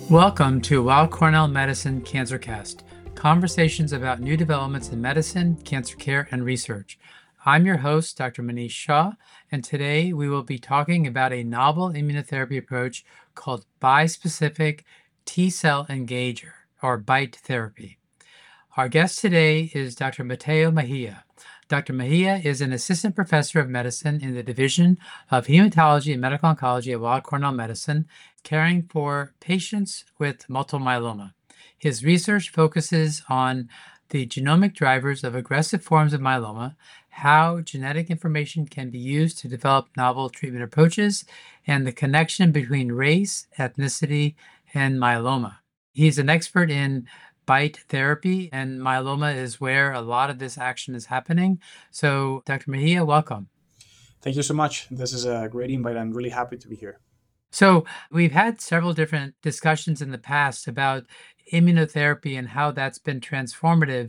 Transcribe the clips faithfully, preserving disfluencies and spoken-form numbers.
Welcome to Weill Cornell Medicine CancerCast, conversations about new developments in medicine, cancer care, and research. I'm your host, Doctor Manish Shah, and today we will be talking about a novel immunotherapy approach called bispecific T-cell engager, or BiTE therapy. Our guest today is Doctor Mateo Mejia. Doctor Mejia is an assistant professor of medicine in the Division of Hematology and Medical Oncology at Weill Cornell Medicine, caring for patients with multiple myeloma. His research focuses on the genomic drivers of aggressive forms of myeloma, how genetic information can be used to develop novel treatment approaches, and the connection between race, ethnicity, and myeloma. He's an expert in BiTE therapy, and myeloma is where a lot of this action is happening. So, Doctor Mejia, welcome. Thank you so much. This is a great invite. I'm really happy to be here. So, we've had several different discussions in the past about immunotherapy and how that's been transformative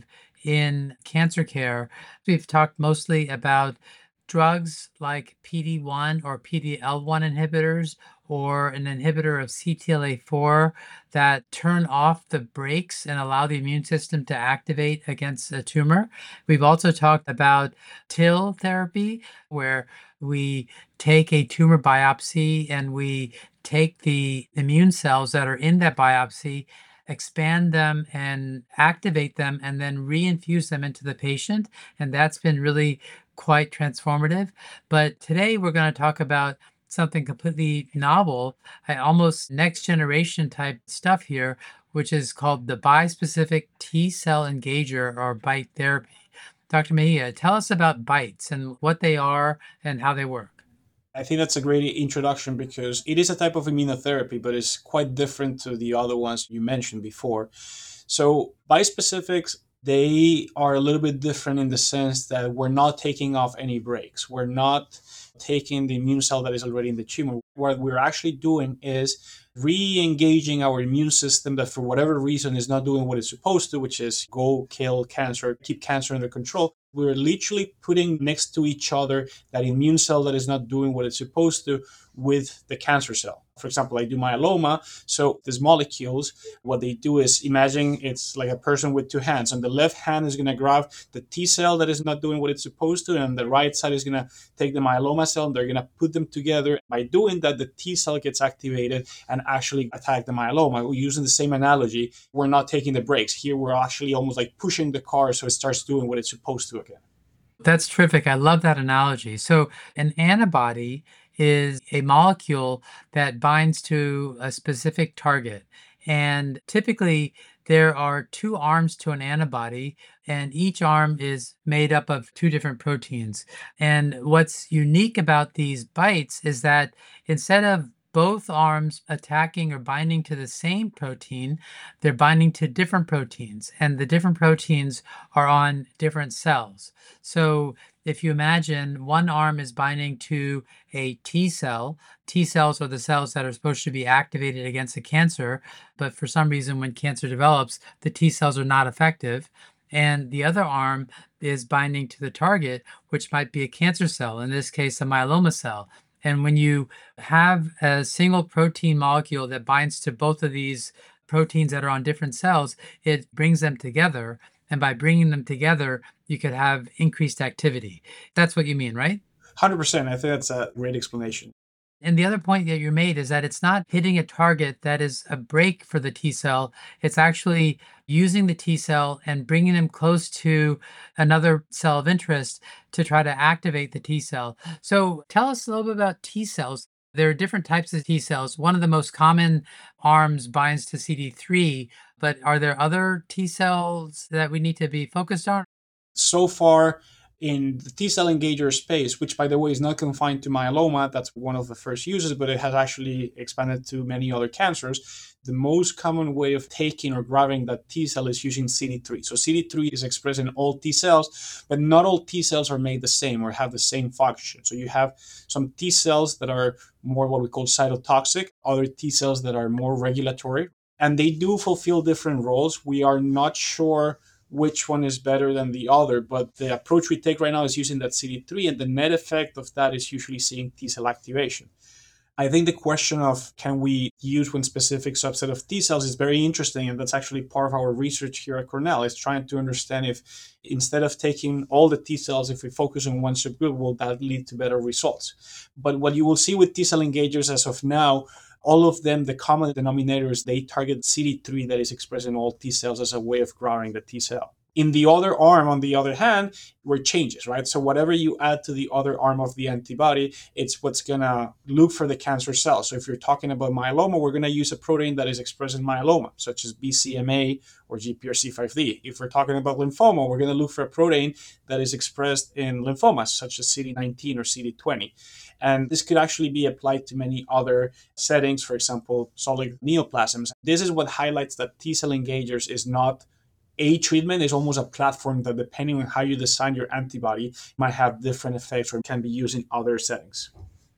in cancer care. We've talked mostly about drugs like P D one or P D L one inhibitors or an inhibitor of C T L A four that turn off the brakes and allow the immune system to activate against a tumor. We've also talked about TIL therapy, where we take a tumor biopsy and we take the immune cells that are in that biopsy, expand them and activate them, and then reinfuse them into the patient. And that's been really quite transformative. But today we're going to talk about something completely novel, uh, almost next generation type stuff here, which is called the bispecific T cell engager, or BiTE therapy. Doctor Mejia, tell us about BiTEs and what they are and how they work. I think that's a great introduction because it is a type of immunotherapy, but it's quite different to the other ones you mentioned before. So, bispecifics, they are a little bit different in the sense that we're not taking off any breaks. We're not taking the immune cell that is already in the tumor. What we're actually doing is re-engaging our immune system that for whatever reason is not doing what it's supposed to, which is go kill cancer, keep cancer under control. We're literally putting next to each other that immune cell that is not doing what it's supposed to with the cancer cell. For example, I do myeloma. So these molecules, what they do is imagine it's like a person with two hands. On the left hand is going to grab the T cell that is not doing what it's supposed to, and the right side is going to take the myeloma cell, and they're going to put them together. By doing that, the T cell gets activated and actually attack the myeloma. We're using the same analogy. We're not taking the brakes. Here, we're actually almost like pushing the car so it starts doing what it's supposed to again. That's terrific. I love that analogy. So, an antibody is a molecule that binds to a specific target. And typically, there are two arms to an antibody, and each arm is made up of two different proteins. And what's unique about these BiTEs is that instead of both arms attacking or binding to the same protein, they're binding to different proteins, and the different proteins are on different cells. So if you imagine one arm is binding to a T cell, T cells are the cells that are supposed to be activated against a cancer, but for some reason, when cancer develops, the T cells are not effective. And the other arm is binding to the target, which might be a cancer cell, in this case, a myeloma cell. And when you have a single protein molecule that binds to both of these proteins that are on different cells, it brings them together. And by bringing them together, you could have increased activity. That's what you mean, right? one hundred percent. I think that's a great explanation. And the other point that you made is that it's not hitting a target that is a break for the T cell. It's actually using the T cell and bringing them close to another cell of interest to try to activate the T cell. So tell us a little bit about T cells. There are different types of T cells. One of the most common arms binds to C D three, but are there other T cells that we need to be focused on? So far, in the T cell engager space, which by the way is not confined to myeloma, that's one of the first uses, but it has actually expanded to many other cancers. The most common way of taking or grabbing that T cell is using C D three. So C D three is expressed in all T cells, but not all T cells are made the same or have the same function. So you have some T cells that are more what we call cytotoxic, other T cells that are more regulatory, and they do fulfill different roles. We are not sure which one is better than the other, but the approach we take right now is using that C D three, and the net effect of that is usually seeing T cell activation. I think the question of can we use one specific subset of T cells is very interesting, and that's actually part of our research here at Cornell. Is trying to understand if instead of taking all the T cells, if we focus on one subgroup, will that lead to better results? But what you will see with T cell engagers as of now, all of them, the common denominators, they target C D three that is expressed in all T cells as a way of growing the T cell. In the other arm, on the other hand, were changes, right? So whatever you add to the other arm of the antibody, it's what's gonna look for the cancer cell. So if you're talking about myeloma, we're gonna use a protein that is expressed in myeloma, such as B C M A or G P R C five D. If we're talking about lymphoma, we're gonna look for a protein that is expressed in lymphomas, such as C D nineteen or C D twenty. And this could actually be applied to many other settings, for example, solid neoplasms. This is what highlights that T cell engagers is not a treatment, is almost a platform that, depending on how you design your antibody, might have different effects or can be used in other settings.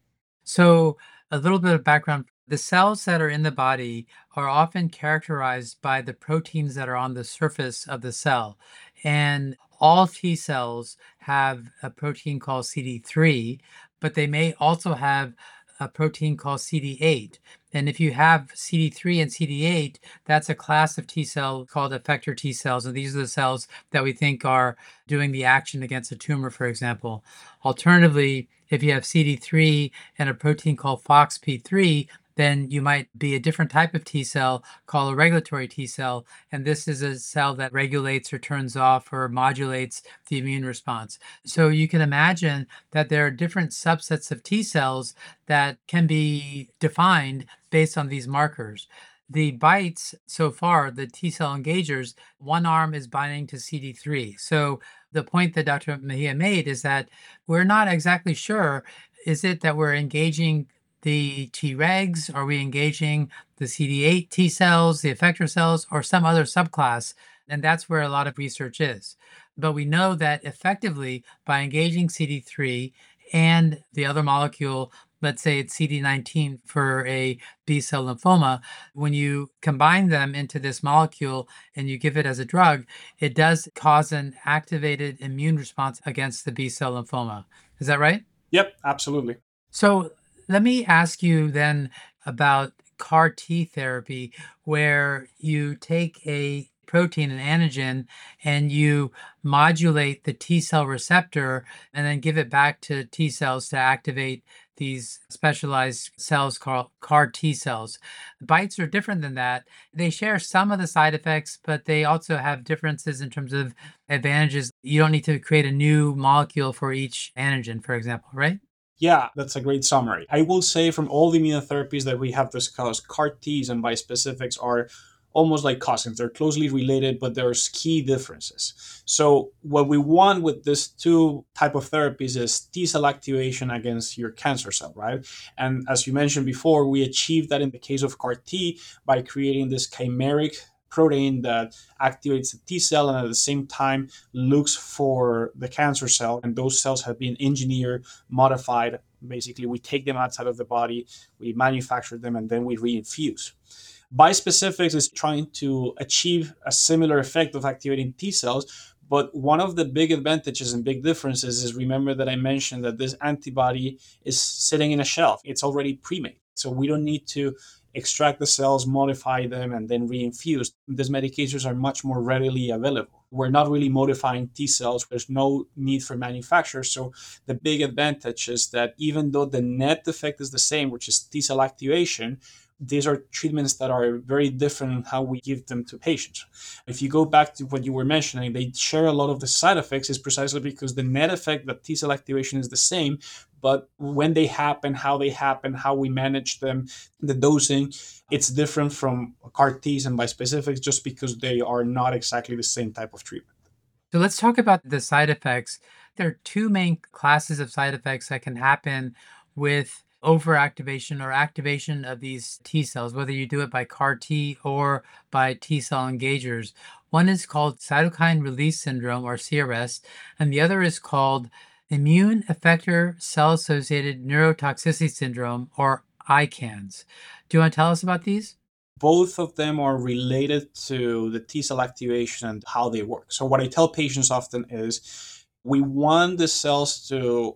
So, a little bit of background. The cells that are in the body are often characterized by the proteins that are on the surface of the cell. And all T cells have a protein called C D three, but they may also have a protein called C D eight. And if you have C D three and C D eight, that's a class of T cell called effector T cells. And these are the cells that we think are doing the action against a tumor, for example. Alternatively, if you have C D three and a protein called F O X P three, then you might be a different type of T cell called a regulatory T cell. And this is a cell that regulates or turns off or modulates the immune response. So you can imagine that there are different subsets of T cells that can be defined based on these markers. The BiTEs so far, the T cell engagers, one arm is binding to C D three. So the point that Doctor Mejia made is that we're not exactly sure, is it that we're engaging the Tregs? Are we engaging the C D eight T cells, the effector cells, or some other subclass? And that's where a lot of research is. But we know that effectively by engaging C D three and the other molecule, let's say it's C D nineteen for a B cell lymphoma, when you combine them into this molecule and you give it as a drug, it does cause an activated immune response against the B cell lymphoma. Is that right? Yep, absolutely. So let me ask you then about CAR T therapy, where you take a protein, an antigen, and you modulate the T cell receptor and then give it back to T cells to activate these specialized cells called CAR T cells. BiTEs are different than that. They share some of the side effects, but they also have differences in terms of advantages. You don't need to create a new molecule for each antigen, for example, right? Yeah, that's a great summary. I will say from all the immunotherapies that we have discussed, CAR Ts and bispecifics are almost like cousins. They're closely related, but there's key differences. So what we want with these two type of therapies is T cell activation against your cancer cell, right? And as you mentioned before, we achieved that in the case of CAR T by creating this chimeric protein that activates the T cell and at the same time looks for the cancer cell. And those cells have been engineered, modified. Basically, we take them outside of the body, we manufacture them, and then we reinfuse. Bispecifics is trying to achieve a similar effect of activating T cells, but one of the big advantages and big differences is, remember that I mentioned that this antibody is sitting in a shelf. It's already pre-made. So we don't need to extract the cells, modify them, and then reinfuse. These medications are much more readily available. We're not really modifying T cells. There's no need for manufacture. So the big advantage is that even though the net effect is the same, which is T cell activation, these are treatments that are very different in how we give them to patients. If you go back to what you were mentioning, they share a lot of the side effects is precisely because the net effect that T cell activation is the same, but when they happen, how they happen, how we manage them, the dosing, it's different from CAR Ts and bispecifics just because they are not exactly the same type of treatment. So let's talk about the side effects. There are two main classes of side effects that can happen with overactivation or activation of these T cells, whether you do it by CAR T or by T cell engagers. One is called cytokine release syndrome, or C R S, and the other is called immune effector cell associated neurotoxicity syndrome, or I CANS. Do you want to tell us about these? Both of them are related to the T cell activation and how they work. So what I tell patients often is we want the cells to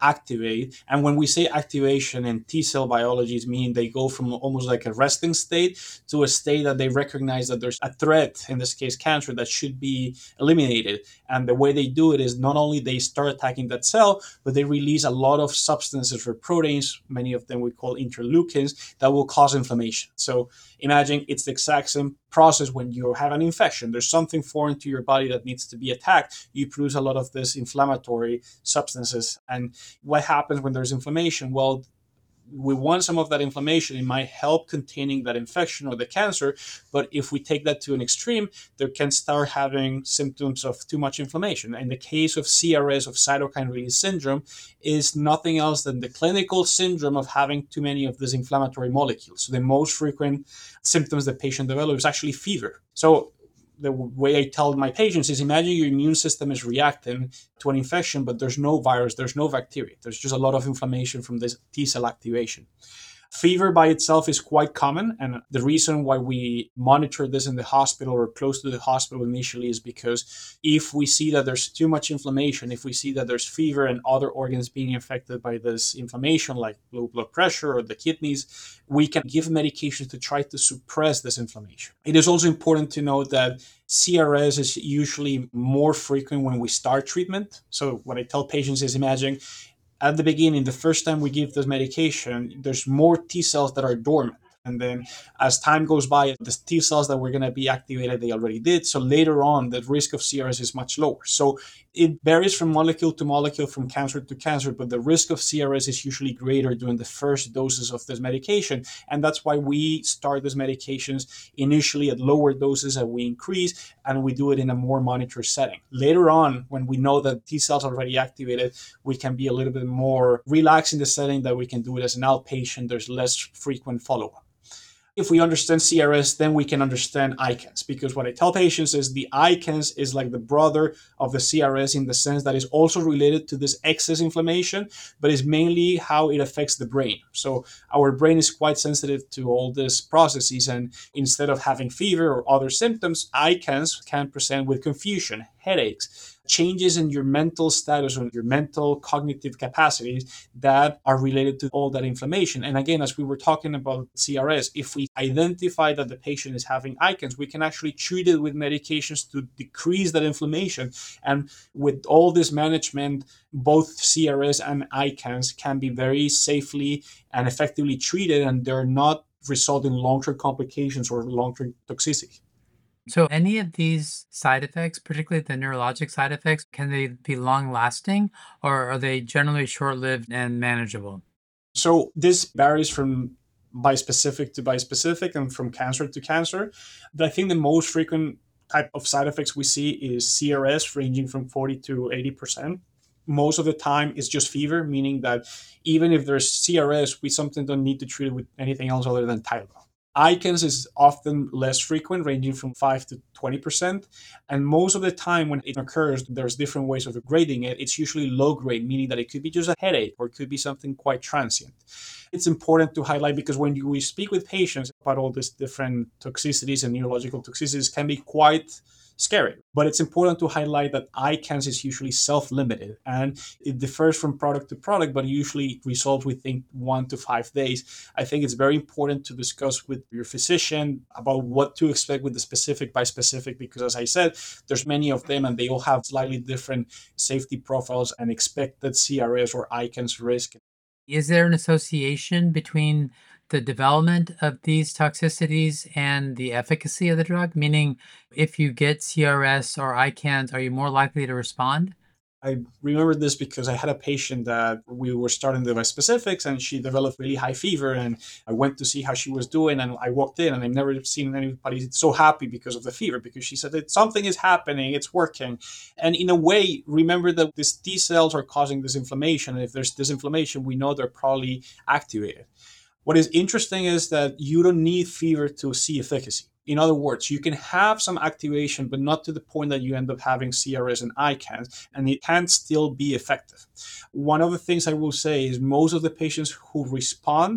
activate. And when we say activation in T cell biology, it means they go from almost like a resting state to a state that they recognize that there's a threat, in this case cancer, that should be eliminated. And the way they do it is not only they start attacking that cell, but they release a lot of substances or proteins, many of them we call interleukins, that will cause inflammation. So imagine it's the exact same process when you have an infection. There's something foreign to your body that needs to be attacked. You produce a lot of this inflammatory substances. And what happens when there's inflammation? Well, we want some of that inflammation. It might help containing that infection or the cancer. But if we take that to an extreme, there can start having symptoms of too much inflammation. In the case of C R S, of cytokine release syndrome, is nothing else than the clinical syndrome of having too many of these inflammatory molecules. So the most frequent symptoms the patient develops is actually fever. So the way I tell my patients is, imagine your immune system is reacting to an infection, but there's no virus, there's no bacteria. There's just a lot of inflammation from this T cell activation. Fever by itself is quite common, and the reason why we monitor this in the hospital or close to the hospital initially is because if we see that there's too much inflammation, if we see that there's fever and other organs being affected by this inflammation, like low blood pressure or the kidneys, we can give medication to try to suppress this inflammation. It is also important to note that C R S is usually more frequent when we start treatment. So what I tell patients is, imagine at the beginning, the first time we give this medication, there's more T cells that are dormant. And then as time goes by, the T cells that were going to be activated, they already did. So later on, the risk of C R S is much lower. So it varies from molecule to molecule, from cancer to cancer, but the risk of C R S is usually greater during the first doses of this medication. And that's why we start these medications initially at lower doses and we increase, and we do it in a more monitored setting. Later on, when we know that T cells are already activated, we can be a little bit more relaxed in the setting, that we can do it as an outpatient. There's less frequent follow-up. If we understand C R S, then we can understand I C A N S, because what I tell patients is the I C A N S is like the brother of the C R S, in the sense that it's also related to this excess inflammation, but it's mainly how it affects the brain. So our brain is quite sensitive to all these processes, and instead of having fever or other symptoms, I C A N S can present with confusion, headaches, changes in your mental status or your mental cognitive capacities that are related to all that inflammation. And again, as we were talking about C R S, if we identify that the patient is having I C A N S, we can actually treat it with medications to decrease that inflammation. And with all this management, both C R S and I C A N S can be very safely and effectively treated, and they're not result in long-term complications or long-term toxicity. So any of these side effects, particularly the neurologic side effects, can they be long lasting, or are they generally short lived and manageable? So this varies from bispecific to bispecific and from cancer to cancer. But I think the most frequent type of side effects we see is C R S, ranging from forty to eighty percent. Most of the time it's just fever, meaning that even if there's C R S, we sometimes don't need to treat it with anything else other than Tylenol. I C A N S is often less frequent, ranging from five to twenty percent. And most of the time when it occurs, there's different ways of grading it. It's usually low grade, meaning that it could be just a headache or it could be something quite transient. It's important to highlight, because when you, we speak with patients about all these different toxicities and neurological toxicities, can be quite scary. But it's important to highlight that I C A N S is usually self-limited, and it differs from product to product, but usually resolves within one to five days. I think it's very important to discuss with your physician about what to expect with the specific by specific, because as I said, there's many of them and they all have slightly different safety profiles and expected C R S or I C A N S risk. Is there an association between the development of these toxicities and the efficacy of the drug? Meaning, if you get C R S or I C A N S, are you more likely to respond? I remember this because I had a patient that we were starting the specifics, and she developed really high fever, and I went to see how she was doing, and I walked in and I've never seen anybody so happy because of the fever, because she said that something is happening, it's working. And in a way, remember that these T cells are causing this inflammation, and if there's this inflammation, we know they're probably activated. What is interesting is that you don't need fever to see efficacy. In other words, you can have some activation, but not to the point that you end up having C R S and I C A N S, and it can still be effective. One of the things I will say is most of the patients who respond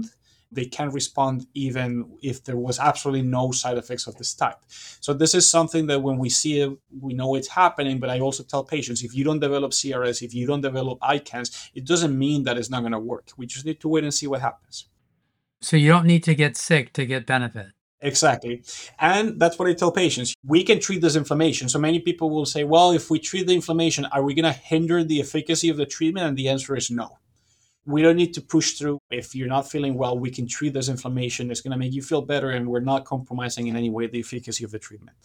They can respond even if there was absolutely no side effects of this type. So this is something that when we see it, we know it's happening. But I also tell patients, if you don't develop C R S, if you don't develop I C A N S, it doesn't mean that it's not going to work. We just need to wait and see what happens. So you don't need to get sick to get benefit. Exactly. And that's what I tell patients. We can treat this inflammation. So many people will say, well, if we treat the inflammation, are we going to hinder the efficacy of the treatment? And the answer is no. We don't need to push through. If you're not feeling well, we can treat this inflammation. It's going to make you feel better, and we're not compromising in any way the efficacy of the treatment.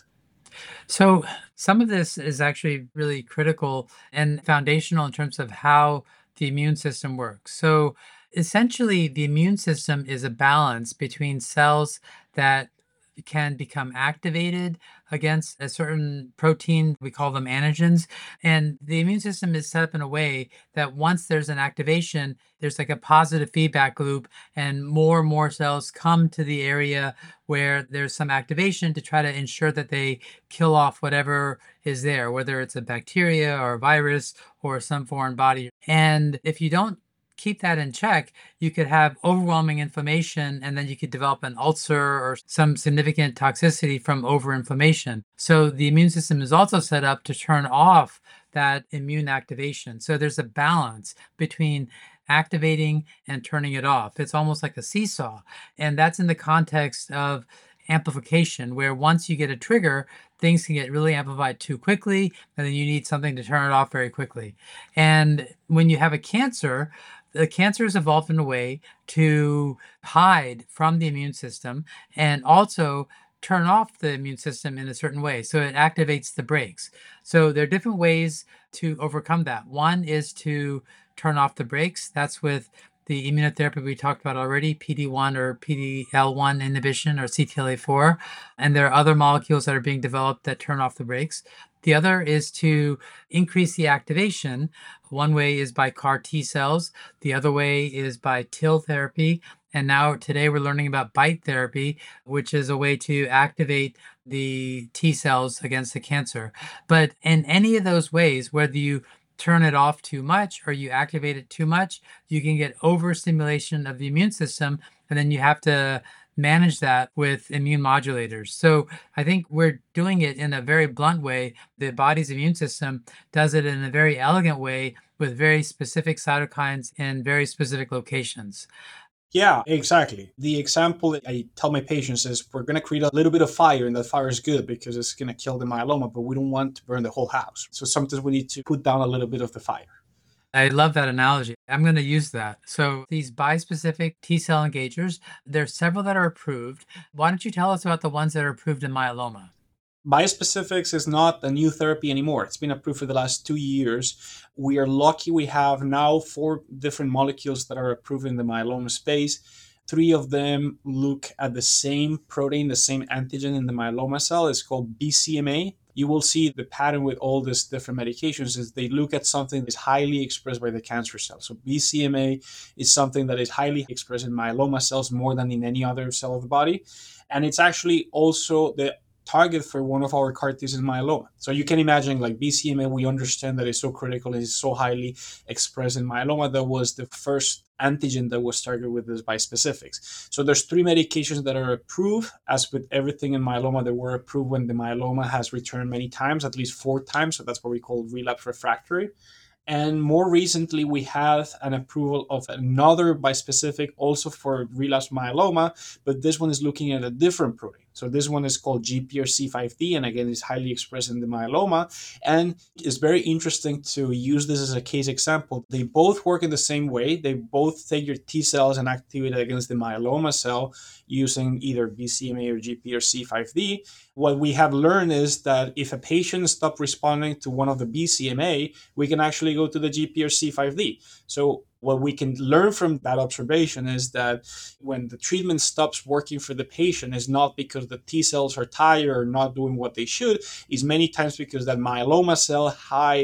So some of this is actually really critical and foundational in terms of how the immune system works. So essentially, the immune system is a balance between cells that can become activated against a certain protein. We call them antigens. And the immune system is set up in a way that once there's an activation, there's like a positive feedback loop, and more and more cells come to the area where there's some activation to try to ensure that they kill off whatever is there, whether it's a bacteria or a virus or some foreign body. And if you don't keep that in check, you could have overwhelming inflammation, and then you could develop an ulcer or some significant toxicity from overinflammation. So the immune system is also set up to turn off that immune activation. So there's a balance between activating and turning it off. It's almost like a seesaw. And that's in the context of amplification, where once you get a trigger, things can get really amplified too quickly, and then you need something to turn it off very quickly. And when you have a cancer, the cancer has evolved in a way to hide from the immune system and also turn off the immune system in a certain way. So it activates the brakes. So there are different ways to overcome that. One is to turn off the brakes. That's with the immunotherapy we talked about already, P D one or P D L one inhibition or C T L A four. And there are other molecules that are being developed that turn off the brakes. The other is to increase the activation. One way is by CAR T cells. The other way is by TIL therapy. And now today we're learning about BiTE therapy, which is a way to activate the T cells against the cancer. But in any of those ways, whether you turn it off too much or you activate it too much, you can get overstimulation of the immune system, and then you have to manage that with immune modulators. So I think we're doing it in a very blunt way. The body's immune system does it in a very elegant way with very specific cytokines in very specific locations. Yeah, exactly. The example that I tell my patients is we're going to create a little bit of fire, and that fire is good because it's going to kill the myeloma, but we don't want to burn the whole house. So sometimes we need to put down a little bit of the fire. I love that analogy. I'm going to use that. So these bispecific T cell engagers, there's several that are approved. Why don't you tell us about the ones that are approved in myeloma? Bispecifics is not a new therapy anymore. It's been approved for the last two years. We are lucky we have now four different molecules that are approved in the myeloma space. Three of them look at the same protein, the same antigen in the myeloma cell. It's called B C M A. You will see the pattern with all these different medications is they look at something that is highly expressed by the cancer cell. So B C M A is something that is highly expressed in myeloma cells more than in any other cell of the body. And it's actually also the target for one of our CAR Ts in myeloma. So you can imagine like B C M A, we understand that it's so critical, it's so highly expressed in myeloma. That was the first antigen that was targeted with this bispecifics. So there's three medications that are approved. As with everything in myeloma, they were approved when the myeloma has returned many times, at least four times. So that's what we call relapse refractory. And more recently, we had an approval of another bispecific also for relapse myeloma, but this one is looking at a different protein. So this one is called G P R C five D, and again, is highly expressed in the myeloma. And it's very interesting to use this as a case example. They both work in the same way. They both take your T cells and activate it against the myeloma cell using either B C M A or G P R C five D. What we have learned is that if a patient stops responding to one of the B C M A, we can actually go to the G P R C five D. So what we can learn from that observation is that when the treatment stops working for the patient, is not because the T cells are tired or not doing what they should, is many times because that myeloma cell hides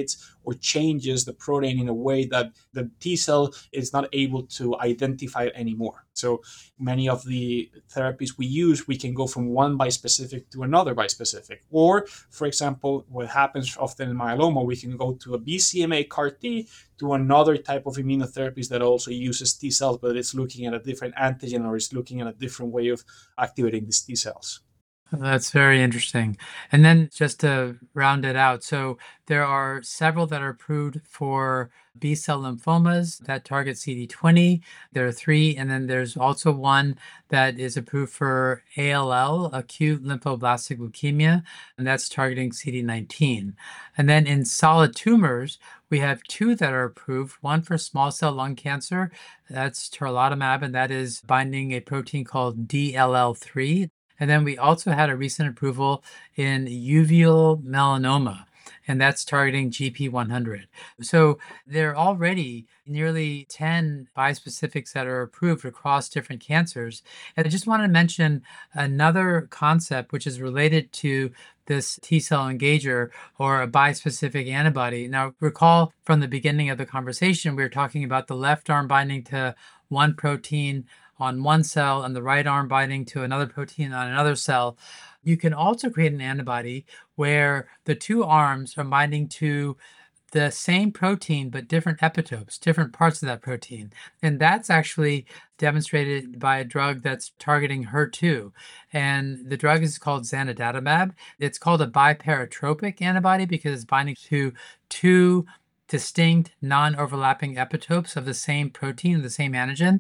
or changes the protein in a way that the T cell is not able to identify it anymore. So many of the therapies we use, we can go from one bispecific to another bispecific. Or, for example, what happens often in myeloma, we can go to a B C M A CAR T to another type of immunotherapies that also uses T cells, but it's looking at a different antigen or it's looking at a different way of activating these T cells. That's very interesting. And then just to round it out, so there are several that are approved for B cell lymphomas that target C D twenty. There are three, and then there's also one that is approved for A L L, acute lymphoblastic leukemia, and that's targeting C D nineteen. And then in solid tumors, we have two that are approved, one for small cell lung cancer, that's tarlatamab, and that is binding a protein called D L L three. And then we also had a recent approval in uveal melanoma, and that's targeting G P one hundred. So there are already nearly ten bispecifics that are approved across different cancers. And I just want to mention another concept which is related to this T cell engager or a bispecific antibody. Now, recall from the beginning of the conversation, we were talking about the left arm binding to one protein on one cell and the right arm binding to another protein on another cell. You can also create an antibody where the two arms are binding to the same protein but different epitopes, different parts of that protein. And that's actually demonstrated by a drug that's targeting H E R two. And the drug is called zanidatamab. It's called a biparatropic antibody because it's binding to two distinct non-overlapping epitopes of the same protein, the same antigen.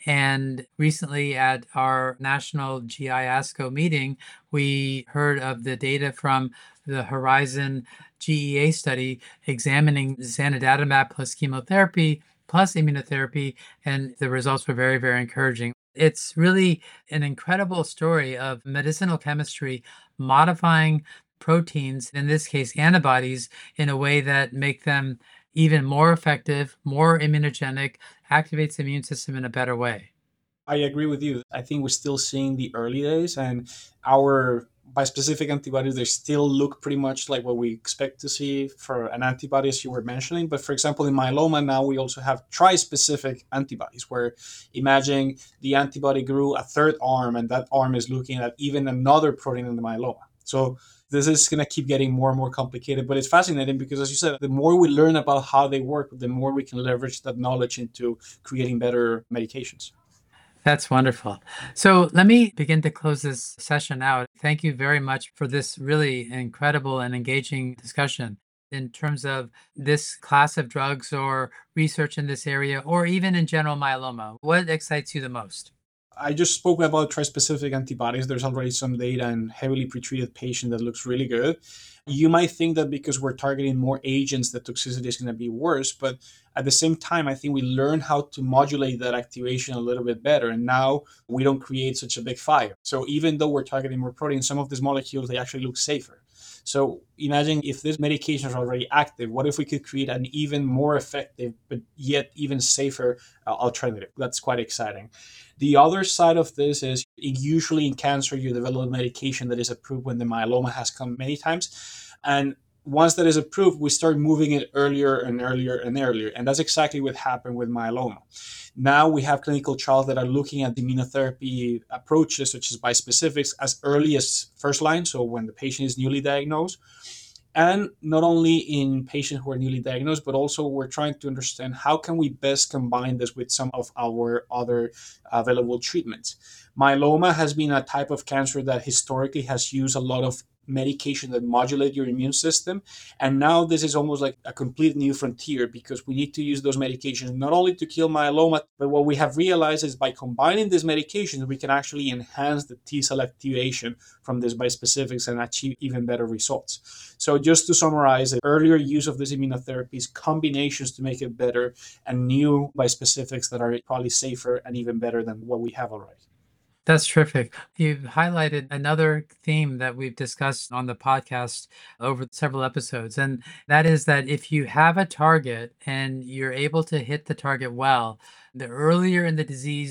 And recently at our national G I ASCO meeting, we heard of the data from the Horizon G E A study examining zanidatamab plus chemotherapy plus immunotherapy, and the results were very, very encouraging. It's really an incredible story of medicinal chemistry modifying proteins, in this case antibodies, in a way that make them even more effective, more immunogenic, activates the immune system in a better way. I agree with you. I think we're still seeing the early days, and our bispecific antibodies, they still look pretty much like what we expect to see for an antibody, as you were mentioning. But for example, in myeloma, now we also have tri-specific antibodies, where imagine the antibody grew a third arm, and that arm is looking at even another protein in the myeloma. So this is going to keep getting more and more complicated, but it's fascinating because, as you said, the more we learn about how they work, the more we can leverage that knowledge into creating better medications. That's wonderful. So let me begin to close this session out. Thank you very much for this really incredible and engaging discussion in terms of this class of drugs or research in this area, or even in general myeloma. What excites you the most? I just spoke about trispecific antibodies. There's already some data in heavily pretreated patients that looks really good. You might think that because we're targeting more agents, the toxicity is going to be worse. But at the same time, I think we learn how to modulate that activation a little bit better. And now we don't create such a big fire. So even though we're targeting more protein, some of these molecules, they actually look safer. So imagine if this medication is already active, what if we could create an even more effective, but yet even safer uh, alternative? That's quite exciting. The other side of this is usually in cancer, you develop medication that is approved when the myeloma has come many times. And once that is approved, we start moving it earlier and earlier and earlier. And that's exactly what happened with myeloma. Now we have clinical trials that are looking at immunotherapy approaches, such as bispecifics, as early as first line, so when the patient is newly diagnosed. And not only in patients who are newly diagnosed, but also we're trying to understand how can we best combine this with some of our other available treatments. Myeloma has been a type of cancer that historically has used a lot of medication that modulate your immune system. And now this is almost like a complete new frontier because we need to use those medications not only to kill myeloma, but what we have realized is by combining these medications, we can actually enhance the T cell activation from these bispecifics and achieve even better results. So just to summarize, the earlier use of these immunotherapies, combinations to make it better, and new bispecifics that are probably safer and even better than what we have already. That's terrific. You've highlighted another theme that we've discussed on the podcast over several episodes, and that is that if you have a target and you're able to hit the target well, the earlier in the disease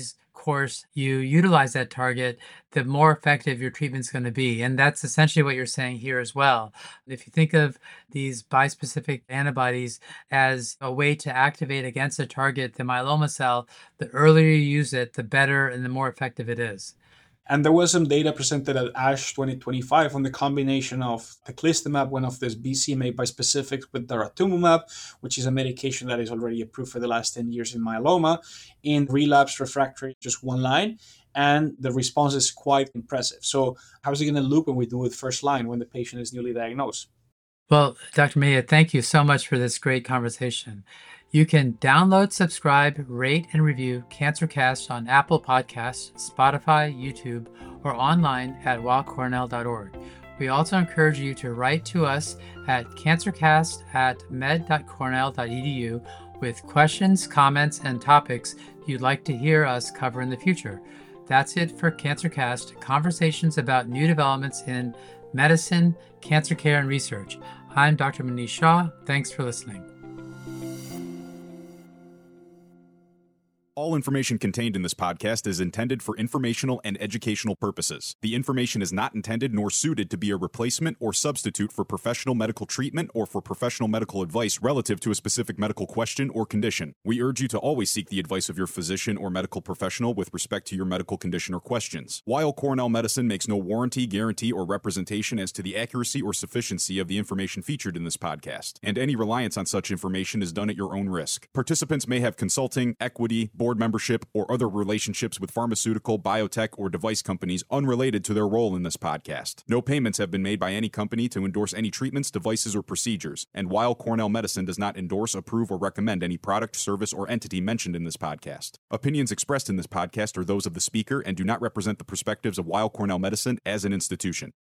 course you utilize that target, the more effective your treatment's going to be. And that's essentially what you're saying here as well. If you think of these bispecific antibodies as a way to activate against a target, the myeloma cell, the earlier you use it, the better and the more effective it is. And there was some data presented at ASH twenty twenty-five on the combination of teclistamab, one of these B C M A bispecifics, with daratumumab, which is a medication that is already approved for the last ten years in myeloma, in relapsed refractory, just one line. And the response is quite impressive. So how is it going to look when we do it first line when the patient is newly diagnosed? Well, Doctor Mejia, thank you so much for this great conversation. You can download, subscribe, rate, and review CancerCast on Apple Podcasts, Spotify, YouTube, or online at weill cornell dot org. We also encourage you to write to us at cancercast at med dot cornell dot e d u with questions, comments, and topics you'd like to hear us cover in the future. That's it for CancerCast, conversations about new developments in medicine, cancer care, and research. I'm Doctor Manish Shah. Thanks for listening. All information contained in this podcast is intended for informational and educational purposes. The information is not intended nor suited to be a replacement or substitute for professional medical treatment or for professional medical advice relative to a specific medical question or condition. We urge you to always seek the advice of your physician or medical professional with respect to your medical condition or questions. Weill Cornell Medicine makes no warranty, guarantee, or representation as to the accuracy or sufficiency of the information featured in this podcast, and any reliance on such information is done at your own risk. Participants may have consulting, equity, board membership, or other relationships with pharmaceutical, biotech, or device companies unrelated to their role in this podcast. No payments have been made by any company to endorse any treatments, devices, or procedures, and Weill Cornell Medicine does not endorse, approve, or recommend any product, service, or entity mentioned in this podcast. Opinions expressed in this podcast are those of the speaker and do not represent the perspectives of Weill Cornell Medicine as an institution.